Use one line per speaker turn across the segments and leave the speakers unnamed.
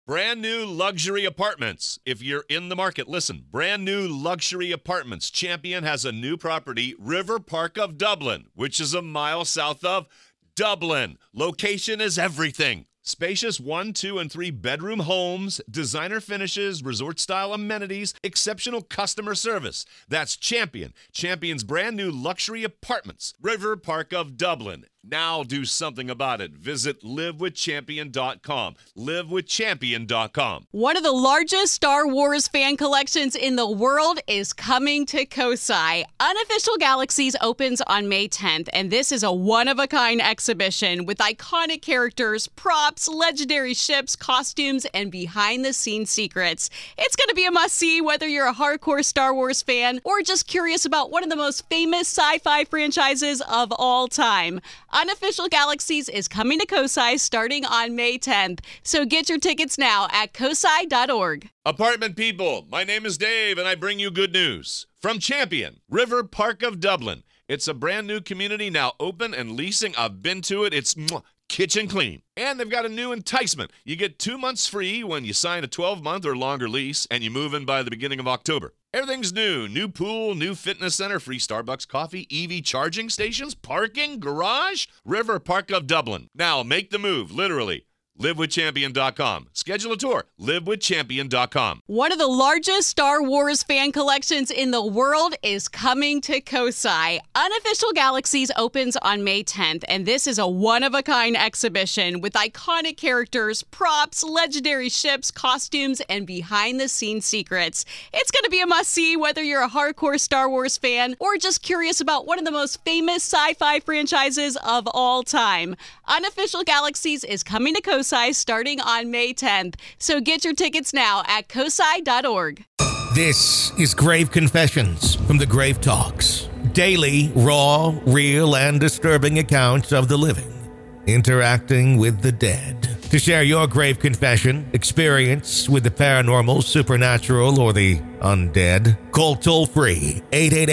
Brand new luxury apartments. If you're in the market, listen. Brand new luxury apartments. Champion has a new property, River Park of Dublin, which is a mile south of Dublin. Location is everything. Spacious 1, 2, and 3 bedroom homes, designer finishes, resort-style amenities, exceptional customer service. That's Champion. Champion's brand new luxury apartments, River Park of Dublin. Now do something about it. Visit livewithchampion.com. Livewithchampion.com.
One of the largest Star Wars fan collections in the world is coming to Kosai. Unofficial Galaxies opens on May 10th, and this is a one-of-a-kind exhibition with iconic characters, props, legendary ships, costumes, and behind-the-scenes secrets. It's going to be a must-see whether you're a hardcore Star Wars fan or just curious about one of the most famous sci-fi franchises of all time. Unofficial Galaxies is coming to Kosai starting on May 10th, so get your tickets now at kosai.org.
Apartment people, my name is Dave, and I bring you good news. From Champion, River Park of Dublin. It's a brand new community now open and leasing. I've been to it. It's kitchen clean. And they've got a new enticement. You get 2 months free when you sign a 12-month or longer lease, and you move in by the beginning of October. Everything's new. New pool, new fitness center, free Starbucks coffee, EV charging stations, parking, garage. River Park of Dublin. Now make the move, literally. LiveWithChampion.com. Schedule a tour. LiveWithChampion.com.
One of the largest Star Wars fan collections in the world is coming to Kosai. Unofficial Galaxies opens on May 10th, and this is a one-of-a-kind exhibition with iconic characters, props, legendary ships, costumes, and behind-the-scenes secrets. It's going to be a must-see whether you're a hardcore Star Wars fan or just curious about one of the most famous sci-fi franchises of all time. Unofficial Galaxies is coming to Kosai starting on May 10th. So get your tickets now at kosai.org.
This is Grave Confessions from the Grave Talks. Daily, raw, real, and disturbing accounts of the living interacting with the dead. To share your grave confession, experience with the paranormal, supernatural, or the undead, call toll-free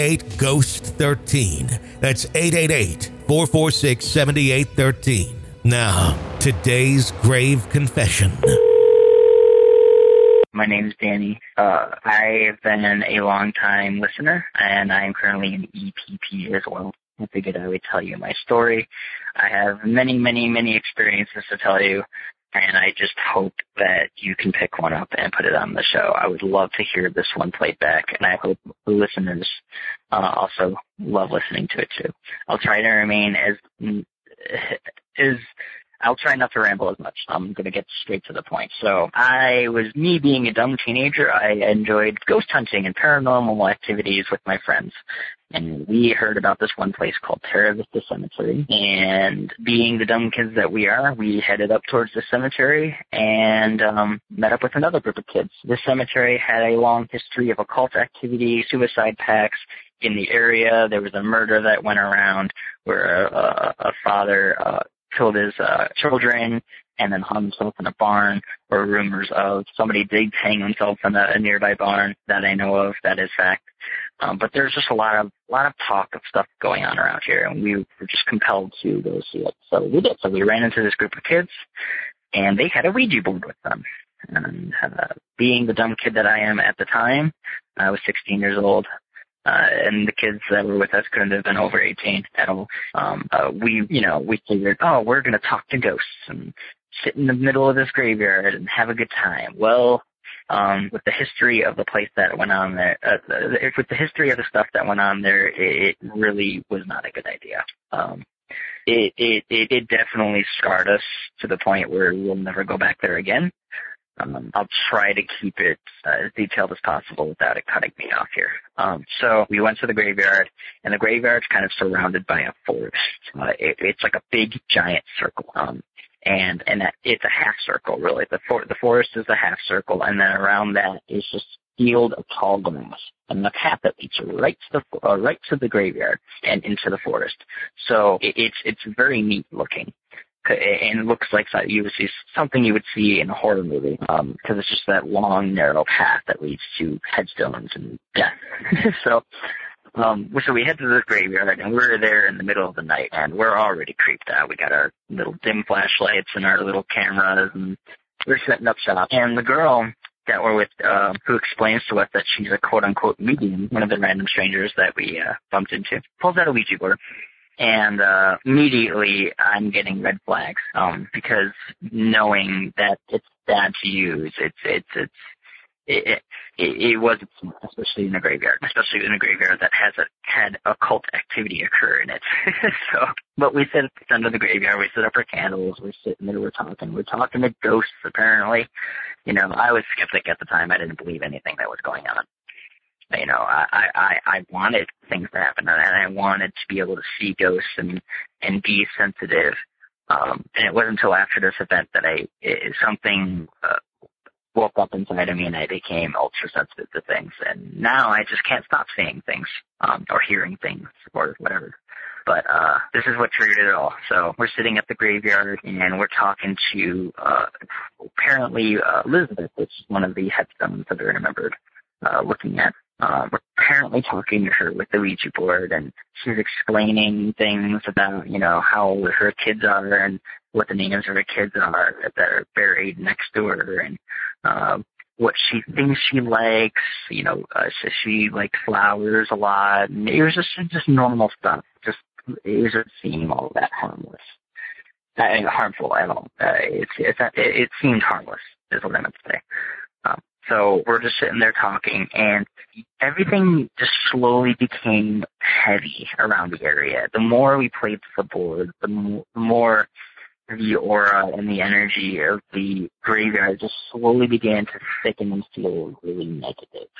888-GHOST-13. That's 888-446-7813. Now, today's grave confession.
My name is Danny. I've been a long-time listener, and I am currently an EPP as well. I figured I would tell you my story. I have many, many, many experiences to tell you, and I just hope that you can pick one up and put it on the show. I would love to hear this one played back, and I hope the listeners also love listening to it too. I'll try to remain I'll try not to ramble as much. I'm going to get straight to the point. So me being a dumb teenager, I enjoyed ghost hunting and paranormal activities with my friends. And we heard about this one place called Terra Vista Cemetery. And being the dumb kids that we are, we headed up towards the cemetery and met up with another group of kids. This cemetery had a long history of occult activity, suicide pacts in the area. There was a murder that went around where a father killed his children and then hung himself in a barn, or rumors of somebody did hang himself in a nearby barn that I know of. That is fact. But there's just a lot of talk of stuff going on around here, and we were just compelled to go see it. So we did. So we ran into this group of kids, and they had a Ouija board with them. And being the dumb kid that I am at the time, I was 16 years old. And the kids that were with us couldn't have been over 18 at all. We figured, we're going to talk to ghosts and sit in the middle of this graveyard and have a good time. Well, with the history of the place that went on there, with the history of the stuff that went on there, it really was not a good idea. It definitely scarred us to the point where we'll never go back there again. I'll try to keep it as detailed as possible without it cutting me off here. So we went to the graveyard, and the graveyard's kind of surrounded by a forest. It's like a big, giant circle. And it's a half circle, really. The forest is a half circle, and then around that is just field of tall grass and the path that leads right to the graveyard and into the forest. So it's very neat looking. And it looks like something you would see in a horror movie, because it's just that long, narrow path that leads to headstones and death. So we head to the graveyard, and we're there in the middle of the night, and we're already creeped out. We got our little dim flashlights and our little cameras, and we're setting up shop, and the girl that we're with, who explains to us that she's a quote-unquote medium, one of the random strangers that we bumped into, pulls out a Ouija board. And immediately I'm getting red flags because knowing that it's bad to use, it wasn't smart, especially in a graveyard, that had occult activity occur in it. So, but we sit under the graveyard, we set up our candles, we're sitting there, we're talking to ghosts apparently. You know, I was skeptic at the time. I didn't believe anything that was going on. You know, I wanted things to happen, and I wanted to be able to see ghosts and be sensitive. And it wasn't until after this event that something woke up inside of me, and I became ultra sensitive to things. And now I just can't stop seeing things, or hearing things, or whatever. But this is what triggered it all. So we're sitting at the graveyard, and we're talking to apparently Elizabeth, which is one of the headstones that I remembered looking at. We're apparently talking to her with the Ouija board, and she's explaining things about, you know, how her kids are and what the names of her kids are that are buried next to her, and what she thinks she likes. You know, so she likes flowers a lot, and it was just normal stuff. It was just seeming all that harmless, harmful at all. It seemed harmless, is what I meant to say. So we're just sitting there talking, and everything just slowly became heavy around the area. The more we played the board, the more the aura and the energy of the graveyard just slowly began to thicken and feel really negative.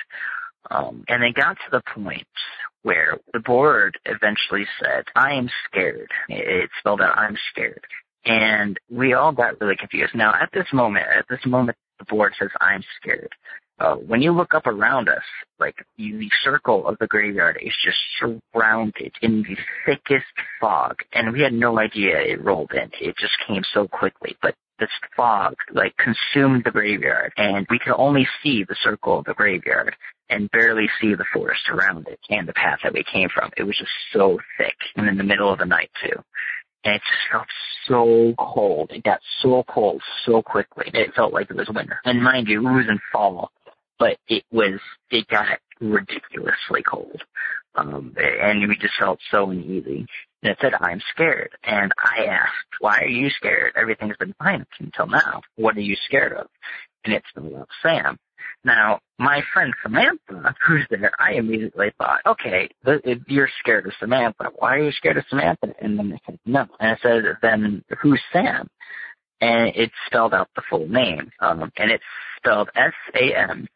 And it got to the point where the board eventually said, "I am scared." It spelled out, "I'm scared." And we all got really confused. Now, at this moment, the board says, "I'm scared." When you look up around us, like the circle of the graveyard is just surrounded in the thickest fog, and we had no idea it rolled in. It just came so quickly, but this fog like consumed the graveyard, and we could only see the circle of the graveyard and barely see the forest around it and the path that we came from. It was just so thick, and in the middle of the night too. And it just felt so cold. It got so cold so quickly. It felt like it was winter. And mind you, it was in fall, but it got ridiculously cold. And we just felt so uneasy. And it said, "I'm scared." And I asked, "Why are you scared? Everything's been fine until now. What are you scared of?" And it spelled out Sam. Now, my friend Samantha, who's there, I immediately thought, okay, you're scared of Samantha. Why are you scared of Samantha? And then they said, no. And I said, then who's Sam? And it spelled out the full name. And it's spelled Sameal,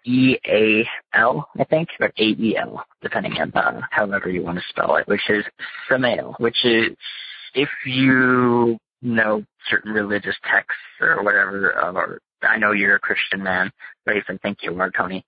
I think, or Ael, depending on however you want to spell it, which is Samael, which is, if you know certain religious texts or whatever, or I know you're a Christian man, but I think you are, Tony.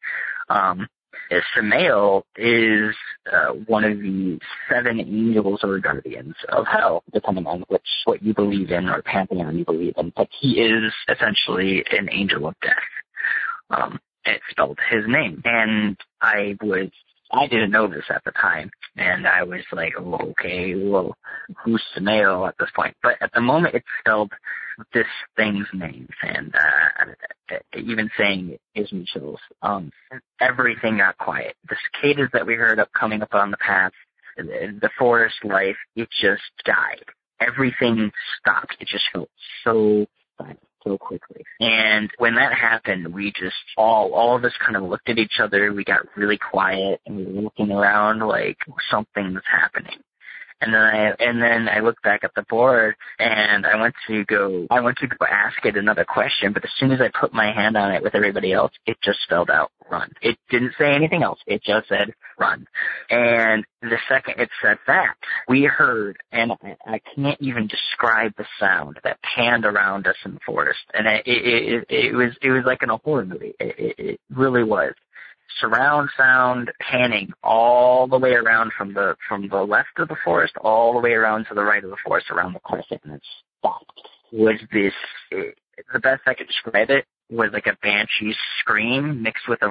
Samael is one of the 7 angels or guardians of hell, depending on what you believe in or pantheon you believe in. But he is essentially an angel of death. It spelled his name, and I didn't know this at the time, and I was like, oh, okay, well, who's Samael at this point? But at the moment, it spelled this thing's name, and even saying it gives me chills. Everything got quiet. The cicadas that we heard coming up on the path, the forest life, it just died. Everything stopped. It just felt so silent so quickly. And when that happened, we just all of us kind of looked at each other. We got really quiet, and we were looking around like something's happening. And then I looked back at the board, and I went to go ask it another question, but as soon as I put my hand on it with everybody else, it just spelled out run. It didn't say anything else. It just said run. And the second it said that, we heard, and I can't even describe the sound that panned around us in the forest. And it was like in a horror movie. It really was. Surround sound panning all the way around from the left of the forest all the way around to the right of the forest around the crescent, and it stopped. Was this the best I could describe it? Was like a banshee scream mixed with a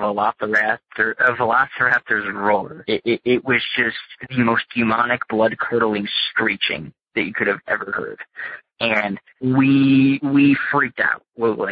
velociraptor's roar. It was just the most demonic, blood-curdling screeching that you could have ever heard. And we freaked out.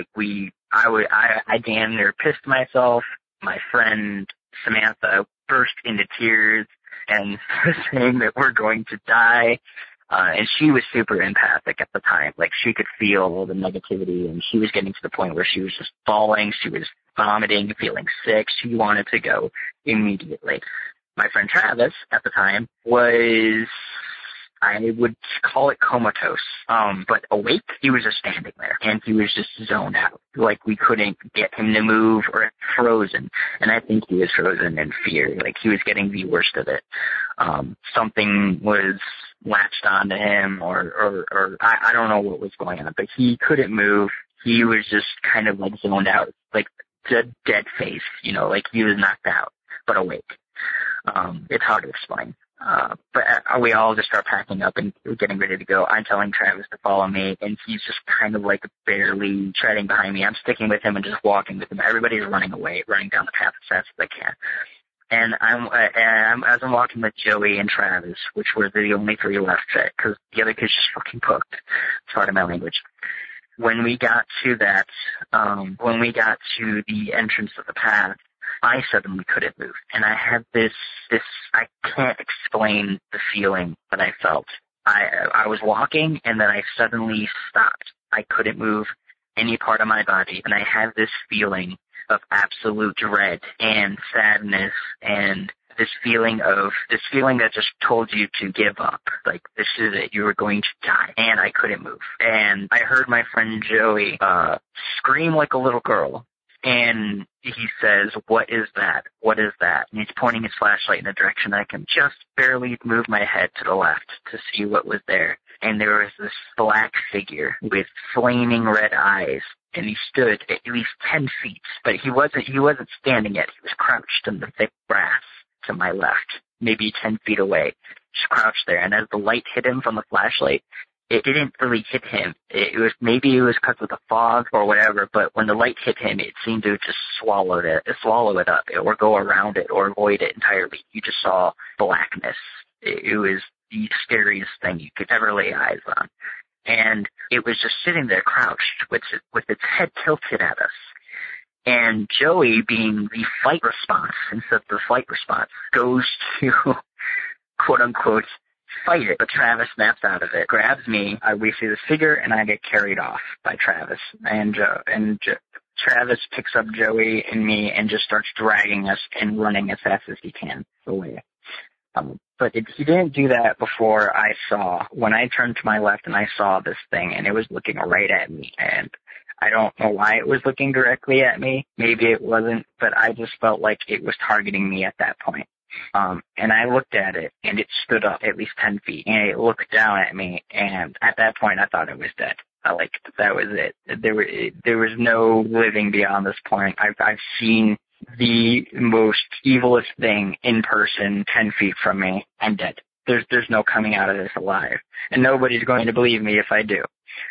I damn near pissed myself. My friend Samantha burst into tears and was saying that we're going to die. And she was super empathic at the time. Like, she could feel all the negativity, and she was getting to the point where she was just falling. She was vomiting, feeling sick. She wanted to go immediately. My friend Travis at the time was, I would call it comatose, but awake. He was just standing there, and he was just zoned out. Like, we couldn't get him to move, or frozen. And I think he was frozen in fear. Like, he was getting the worst of it. Something was latched onto him, or I don't know what was going on, but he couldn't move. He was just kind of like zoned out, like dead face, like he was knocked out, but awake. It's hard to explain. But we all just start packing up and getting ready to go. I'm telling Travis to follow me, and he's just kind of like barely treading behind me. I'm sticking with him and just walking with him. Everybody's running away, running down the path as fast as they can. And as I'm walking with Joey and Travis, which were the only three left, because the other kids just fucking cooked. Sorry to my language. When we got to the entrance of the path, I suddenly couldn't move. And I had this, I can't explain the feeling that I felt. I was walking, and then I suddenly stopped. I couldn't move any part of my body, and I had this feeling of absolute dread and sadness, and this feeling that just told you to give up. Like, this is it, you were going to die. And I couldn't move. And I heard my friend Joey scream like a little girl. And he says, "What is that? What is that?" And he's pointing his flashlight in a direction I can just barely move my head to the left to see what was there. And there was this black figure with flaming red eyes. And he stood at least 10 feet, but he wasn't standing yet. He was crouched in the thick grass to my left, maybe 10 feet away, just crouched there. And as the light hit him from the flashlight, it didn't really hit him. It was because of the fog or whatever, but when the light hit him, it seemed to just swallow it up, or go around it, or avoid it entirely. You just saw blackness. It was the scariest thing you could ever lay eyes on. And it was just sitting there crouched with its head tilted at us. And Joey, being the fight response instead of the flight response, goes to, quote unquote, fight it. But Travis snaps out of it, grabs me. We see this figure, and I get carried off by Travis. And Travis picks up Joey and me and just starts dragging us and running as fast as he can away. But he didn't do that before when I turned to my left and I saw this thing, and it was looking right at me. And I don't know why it was looking directly at me. Maybe it wasn't, but I just felt like it was targeting me at that point. And I looked at it, and it stood up at least 10 feet, and it looked down at me. And at that point, I thought it was dead. That was it. There was no living beyond this point. I've seen the most evilest thing in person 10 feet from me. I'm dead. There's no coming out of this alive. And nobody's going to believe me if I do.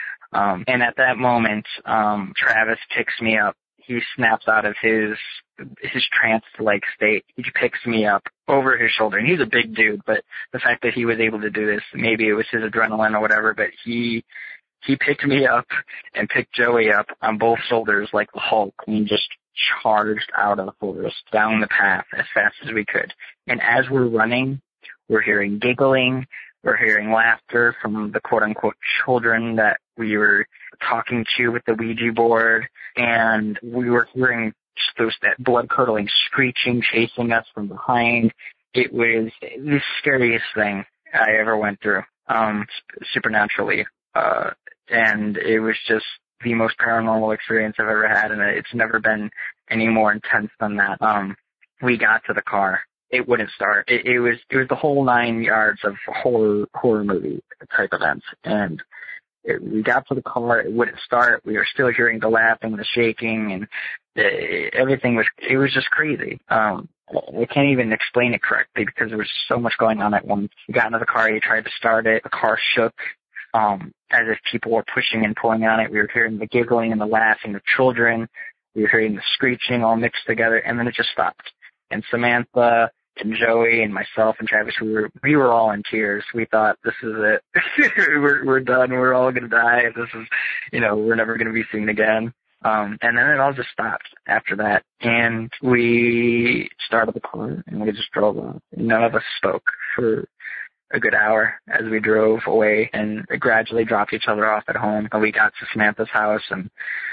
And at that moment, Travis picks me up. He snaps out of his trance-like state. He picks me up over his shoulder. And he's a big dude, but the fact that he was able to do this, maybe it was his adrenaline or whatever, but he picked me up and picked Joey up on both shoulders like the Hulk, and just charged out of the forest down the path as fast as we could. And as we're running, we're hearing giggling, we're hearing laughter from the quote-unquote children that we were talking to with the Ouija board, and we were hearing that blood-curdling screeching chasing us from behind. It was the scariest thing I ever went through, supernaturally. And it was just the most paranormal experience I've ever had, and it's never been any more intense than that. We got to the car. It wouldn't start. It was the whole 9 yards of horror movie type events. And we got to the car. It wouldn't start. We were still hearing the laughing, the shaking, and everything was just crazy. I can't even explain it correctly because there was so much going on at once. We got into the car. He tried to start it. The car shook. As if people were pushing and pulling on it. We were hearing the giggling and the laughing of children. We were hearing the screeching all mixed together, and then it just stopped. And Samantha and Joey and myself and Travis, we were all in tears. We thought, this is it. we're done. We're all going to die. This is, we're never going to be seen again. And then it all just stopped after that. And we started the car and we just drove off. None of us spoke for a good hour as we drove away and gradually dropped each other off at home. And we got to Samantha's house and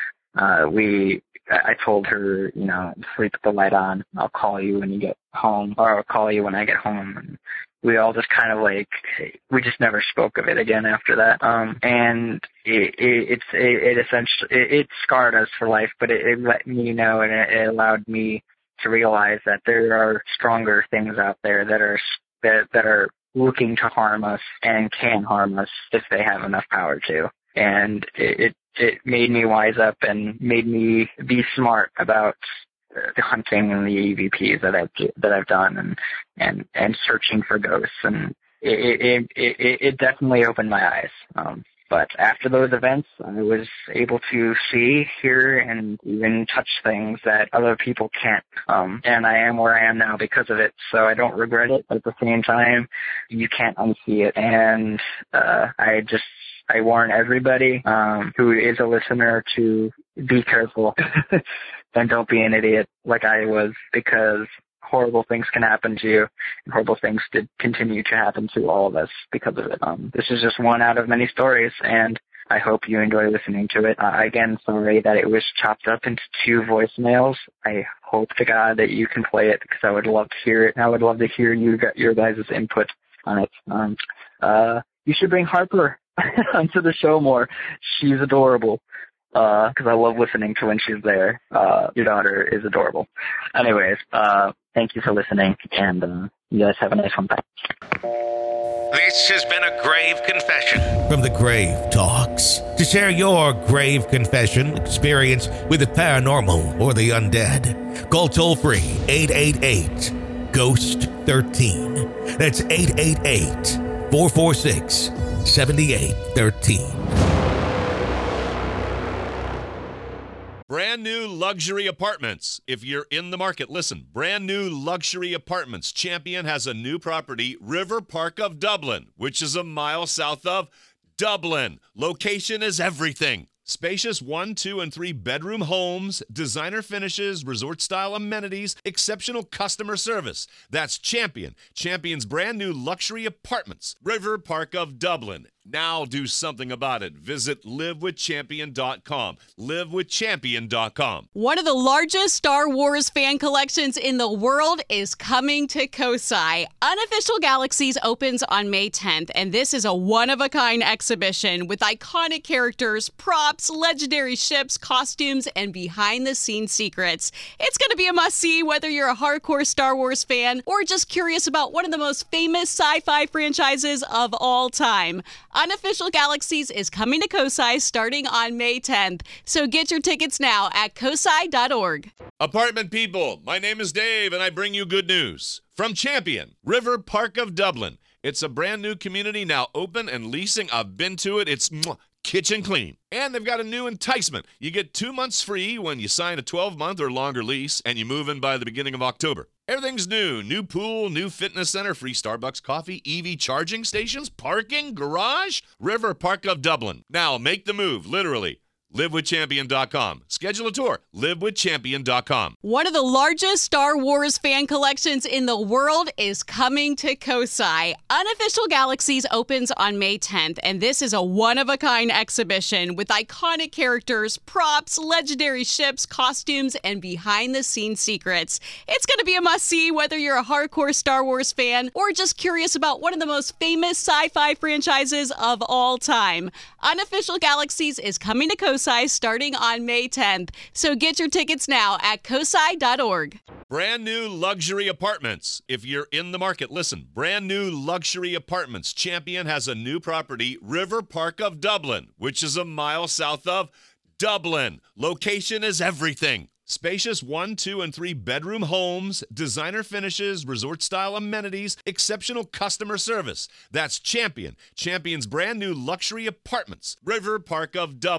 I told her, sleep with the light on. I'll call you when you get home, or I'll call you when I get home. And we all just kind of we just never spoke of it again after that. And it essentially, it scarred us for life, but it let me know, and it allowed me to realize that there are stronger things out there that are looking to harm us and can harm us if they have enough power to. And it made me wise up and made me be smart about the hunting and the EVPs that I've done and searching for ghosts. And it definitely opened my eyes. But after those events, I was able to see, hear, and even touch things that other people can't. And I am where I am now because of it. So I don't regret it, but at the same time, you can't unsee it. And I warn everybody who is a listener to be careful and don't be an idiot like I was, because horrible things can happen to you, and horrible things did continue to happen to all of us because of it. This is just one out of many stories, and I hope you enjoy listening to it. Again, sorry that it was chopped up into 2 voicemails. I hope to God that you can play it, because I would love to hear it, and I would love to hear your guys' input on it. You should bring Harper onto the show more. She's adorable. Because I love listening to when she's there. Your daughter is adorable. Anyways, thank you for listening, and you guys have a nice one. Bye.
This has been a grave confession from the Grave Talks. To share your grave confession experience with the paranormal or the undead, call toll-free 888-GHOST-13. That's 888-446-7813.
Brand new luxury apartments. If you're in the market, listen. Brand new luxury apartments. Champion has a new property, River Park of Dublin, which is a mile south of Dublin. Location is everything. Spacious 1, 2, and 3 bedroom homes, designer finishes, resort-style amenities, exceptional customer service. That's Champion. Champion's brand new luxury apartments, River Park of Dublin. Now do something about it. Visit livewithchampion.com. Livewithchampion.com.
One of the largest Star Wars fan collections in the world is coming to Kosai. Unofficial Galaxies opens on May 10th, and this is a one-of-a-kind exhibition with iconic characters, props, legendary ships, costumes, and behind-the-scenes secrets. It's going to be a must-see whether you're a hardcore Star Wars fan or just curious about one of the most famous sci-fi franchises of all time. Unofficial Galaxies is coming to Kosai starting on May 10th, so get your tickets now at kosai.org.
Apartment people, my name is Dave, and I bring you good news. From Champion, River Park of Dublin. It's a brand new community now open and leasing. I've been to it. It's kitchen clean. And they've got a new enticement. You get 2 months free when you sign a 12-month or longer lease, and you move in by the beginning of October. Everything's new. New pool, new fitness center, free Starbucks coffee, EV charging stations, parking, garage. River Park of Dublin. Now make the move, literally. LiveWithChampion.com. Schedule a tour. LiveWithChampion.com.
One of the largest Star Wars fan collections in the world is coming to Kosai. Unofficial Galaxies opens on May 10th, and this is a one-of-a-kind exhibition with iconic characters, props, legendary ships, costumes, and behind-the-scenes secrets. It's going to be a must-see whether you're a hardcore Star Wars fan or just curious about one of the most famous sci-fi franchises of all time. Unofficial Galaxies is coming to Kosai starting on May 10th. So get your tickets now at kosai.org.
Brand new luxury apartments. If you're in the market, listen. Brand new luxury apartments. Champion has a new property, River Park of Dublin, which is a mile south of Dublin. Location is everything. Spacious 1, 2, and 3 bedroom homes, designer finishes, resort-style amenities, exceptional customer service. That's Champion. Champion's brand new luxury apartments, River Park of Dublin.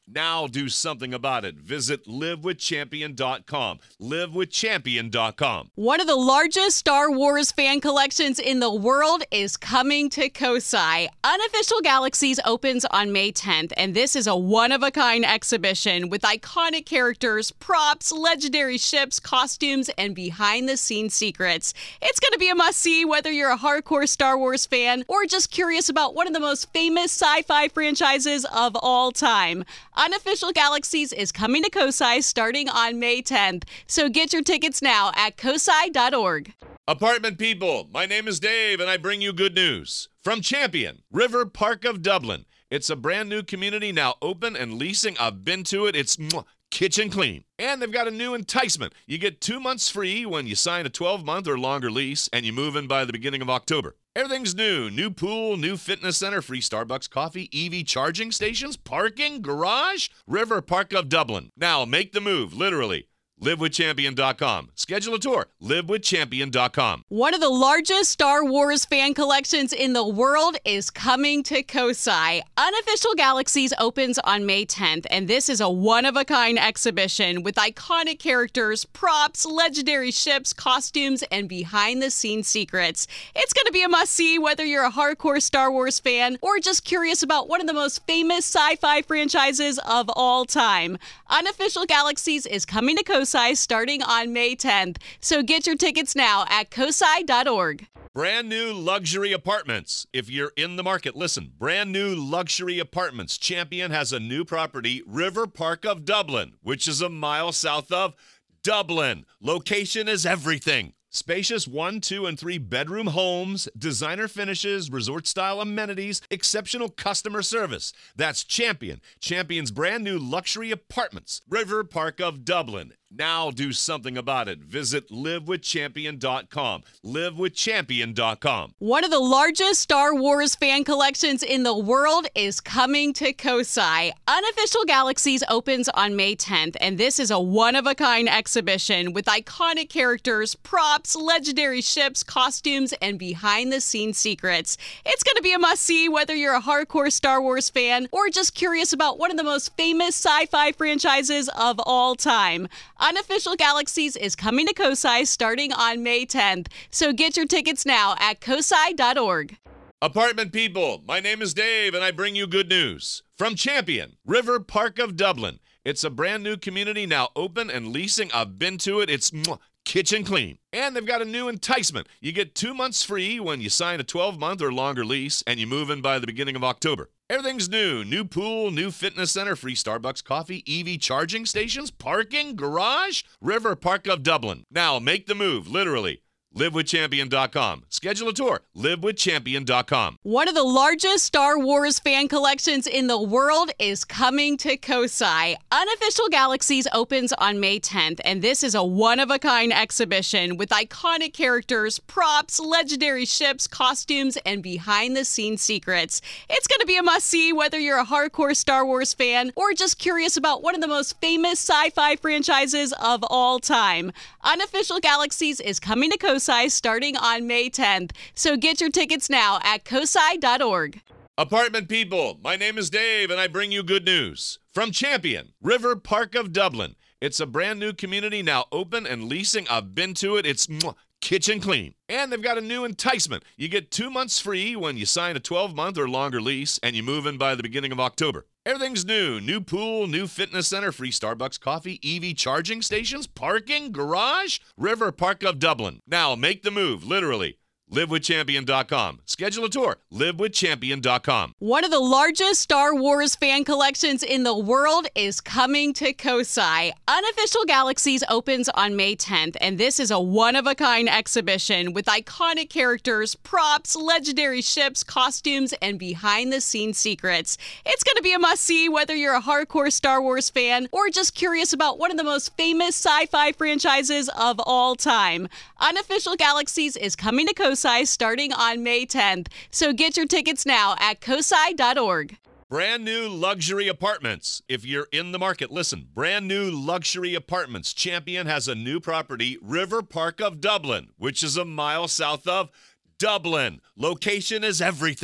Now do something about it. Visit livewithchampion.com. Livewithchampion.com.
One of the largest Star Wars fan collections in the world is coming to Kosai. Unofficial Galaxies opens on May 10th, and this is a one-of-a-kind exhibition with iconic characters, props, legendary ships, costumes, and behind-the-scenes secrets. It's going to be a must-see whether you're a hardcore Star Wars fan or just curious about one of the most famous sci-fi franchises of all time. Unofficial Galaxies is coming to Kosai starting on May 10th, so get your tickets now at kosai.org.
Apartment people, my name is Dave, and I bring you good news. From Champion, River Park of Dublin. It's a brand new community now open and leasing. I've been to it. It's kitchen clean. And they've got a new enticement. You get 2 months free when you sign a 12-month or longer lease, and you move in by the beginning of October. Everything's new. New pool, new fitness center, free Starbucks coffee, EV charging stations, parking, garage. River Park of Dublin. Now make the move, literally. LiveWithChampion.com. Schedule a tour. LiveWithChampion.com.
One of the largest Star Wars fan collections in the world is coming to Kosai. Unofficial Galaxies opens on May 10th, and this is a one-of-a-kind exhibition with iconic characters, props, legendary ships, costumes, and behind-the-scenes secrets. It's going to be a must-see whether you're a hardcore Star Wars fan or just curious about one of the most famous sci-fi franchises of all time. Unofficial Galaxies is coming to Kosai starting on May 10th, so get your tickets now at kosai.org.
Brand new luxury apartments. If you're in the market, listen. Brand new luxury apartments. Champion has a new property, River Park of Dublin, which is a mile south of Dublin. Location is everything. Spacious 1, 2, and 3 bedroom homes, designer finishes, resort-style amenities, exceptional customer service. That's Champion. Champion's brand new luxury apartments. River Park of Dublin. Now do something about it. Visit livewithchampion.com. Livewithchampion.com.
One of the largest Star Wars fan collections in the world is coming to Kosai. Unofficial Galaxies opens on May 10th, and this is a one-of-a-kind exhibition with iconic characters, props, legendary ships, costumes, and behind-the-scenes secrets. It's going to be a must-see whether you're a hardcore Star Wars fan or just curious about one of the most famous sci-fi franchises of all time. Unofficial Galaxies is coming to Kosai starting on May 10th, so get your tickets now at kosai.org.
Apartment people, my name is Dave, and I bring you good news. From Champion, River Park of Dublin. It's a brand new community now open and leasing. I've been to it. It's kitchen clean. And they've got a new enticement. You get 2 months free when you sign a 12-month or longer lease, and you move in by the beginning of October. Everything's new. New pool, new fitness center, free Starbucks coffee, EV charging stations, parking, garage. River Park of Dublin. Now make the move, literally. LiveWithChampion.com. Schedule a tour. LiveWithChampion.com.
One of the largest Star Wars fan collections in the world is coming to Kosai. Unofficial Galaxies opens on May 10th, and this is a one-of-a-kind exhibition with iconic characters, props, legendary ships, costumes, and behind-the-scenes secrets. It's going to be a must-see whether you're a hardcore Star Wars fan or just curious about one of the most famous sci-fi franchises of all time. Unofficial Galaxies is coming to Kosai starting on May 10th, so get your tickets now at kosai.org.
Apartment people, my name is Dave, and I bring you good news. From Champion, River Park of Dublin. It's a brand new community now open and leasing. I've been to it. It's kitchen clean. And they've got a new enticement. You get 2 months free when you sign a 12-month or longer lease, and you move in by the beginning of October. Everything's new. New pool, new fitness center, free Starbucks coffee, EV charging stations, parking, garage. River Park of Dublin. Now make the move, literally. LiveWithChampion.com. Schedule a tour. LiveWithChampion.com.
One of the largest Star Wars fan collections in the world is coming to Kosai. Unofficial Galaxies opens on May 10th, and this is a one-of-a-kind exhibition with iconic characters, props, legendary ships, costumes, and behind-the-scenes secrets. It's going to be a must-see whether you're a hardcore Star Wars fan or just curious about one of the most famous sci-fi franchises of all time. Unofficial Galaxies is coming to Kosai starting on May 10th, so get your tickets now at kosai.org.
Brand new luxury apartments. If you're in the market, listen. Brand new luxury apartments. Champion has a new property, River Park of Dublin, which is a mile south of Dublin. Location is everything.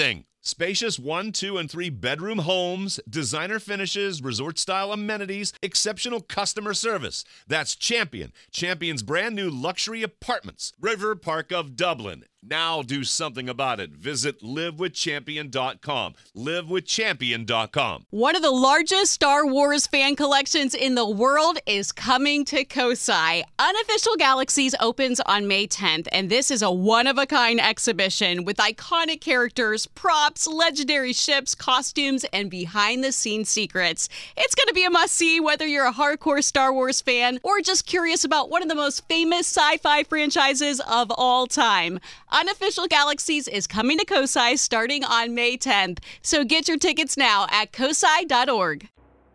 Spacious 1, 2, and 3 bedroom homes, designer finishes, resort-style amenities, exceptional customer service. That's Champion. Champion's brand new luxury apartments. River Park of Dublin. Now do something about it. Visit livewithchampion.com. Livewithchampion.com.
One of the largest Star Wars fan collections in the world is coming to Kosai. Unofficial Galaxies opens on May 10th, and this is a one-of-a-kind exhibition with iconic characters, props, legendary ships, costumes, and behind-the-scenes secrets. It's going to be a must-see whether you're a hardcore Star Wars fan or just curious about one of the most famous sci-fi franchises of all time. Unofficial Galaxies is coming to Kosai starting on May 10th, so get your tickets now at kosai.org.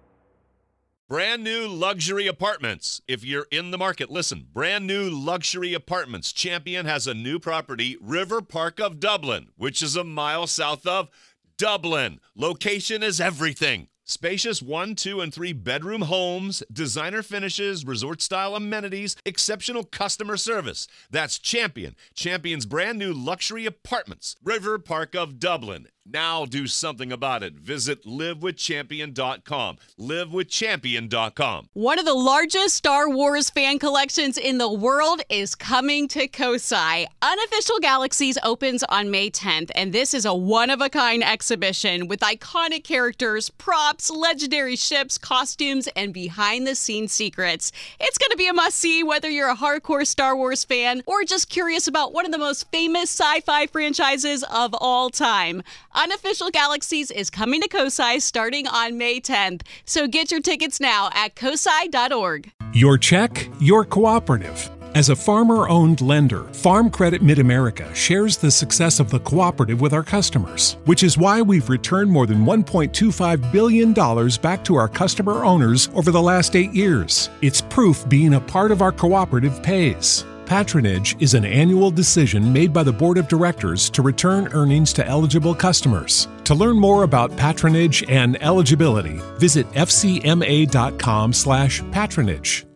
Brand new luxury apartments. If you're in the market, listen. Brand new luxury apartments. Champion has a new property, River Park of Dublin, which is a mile south of Dublin. Location is everything. Spacious 1, 2, and 3 bedroom homes, designer finishes, resort-style amenities, exceptional customer service. That's Champion. Champion's brand new luxury apartments. River Park of Dublin. Now do something about it. Visit livewithchampion.com. Livewithchampion.com.
One of the largest Star Wars fan collections in the world is coming to Kosai. Unofficial Galaxies opens on May 10th, and this is a one-of-a-kind exhibition with iconic characters, props, legendary ships, costumes, and behind-the-scenes secrets. It's going to be a must-see whether you're a hardcore Star Wars fan or just curious about one of the most famous sci-fi franchises of all time. Unofficial Galaxies is coming to Kosai starting on May 10th, so get your tickets now at kosai.org.
Your check, your cooperative. As a farmer-owned lender, Farm Credit Mid-America shares the success of the cooperative with our customers, which is why we've returned more than $1.25 billion back to our customer owners over the last 8 years. It's proof being a part of our cooperative pays. Patronage is an annual decision made by the Board of Directors to return earnings to eligible customers. To learn more about patronage and eligibility, visit fcma.com/patronage.